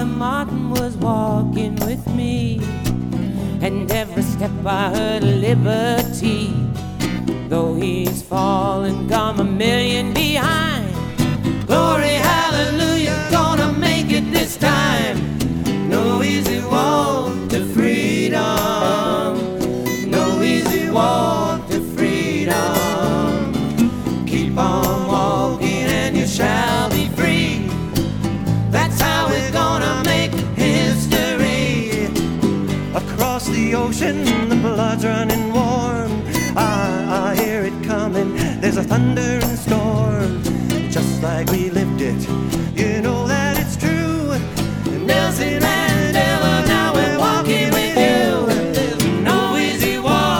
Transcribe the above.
Father Martin was walking with me, and every step I heard liberty. Though he's fallen, come a million behind. Glory, hallelujah, gonna make it this time. No easy walk to freedom. No easy walk to freedom. Keep on walking and you shall be free. That's how we're gonna make history. Across the ocean, the blood's running